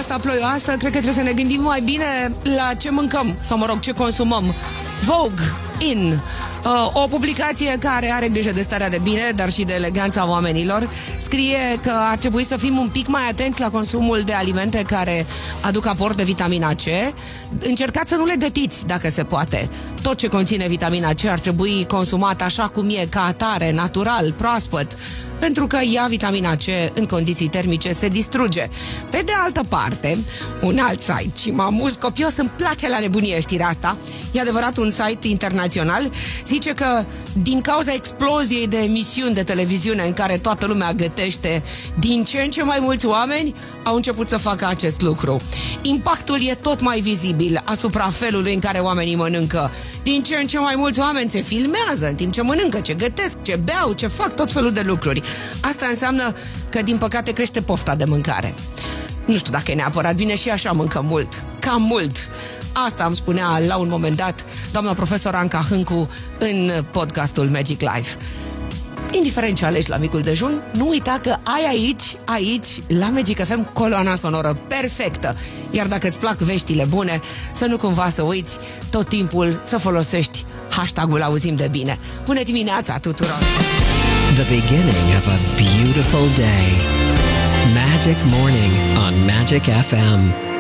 asta ploioasă, cred că trebuie să ne gândim mai bine la ce mâncăm, sau mă rog, ce consumăm. Vogue In, o publicație care are grijă de starea de bine, dar și de eleganța oamenilor, scrie că ar trebui să fim un pic mai atenți la consumul de alimente care aduc aport de vitamina C. Încercați să nu le gătiți, dacă se poate. Tot ce conține vitamina C ar trebui consumat așa cum e, ca atare, natural, proaspăt, pentru că ea, vitamina C, în condiții termice, se distruge. Pe de altă parte, un alt site, și mă amuz copios, îmi place la nebunie știrea asta, e adevărat, un site internațional, zice că din cauza exploziei de emisiuni de televiziune în care toată lumea gătește, din ce în ce mai mulți oameni au început să facă acest lucru. Impactul e tot mai vizibil asupra felului în care oamenii mănâncă. Din ce în ce mai mulți oameni se filmează în timp ce mănâncă, ce gătesc, ce beau, ce fac, tot felul de lucruri. Asta înseamnă că, din păcate, crește pofta de mâncare. Nu știu dacă e neapărat bine, și așa mâncăm mult, cam mult. Asta îmi spunea la un moment dat doamna profesor Anca Hâncu în podcastul Magic Life. Indiferent ce alegi la micul dejun, nu uita că ai aici, la Magic FM, coloana sonoră perfectă. Iar dacă îți plac veștile bune, să nu cumva să uiți tot timpul să folosești hashtag-ul Auzim de Bine. Bună dimineața tuturor! The beginning of a beautiful day. Magic Morning on Magic FM.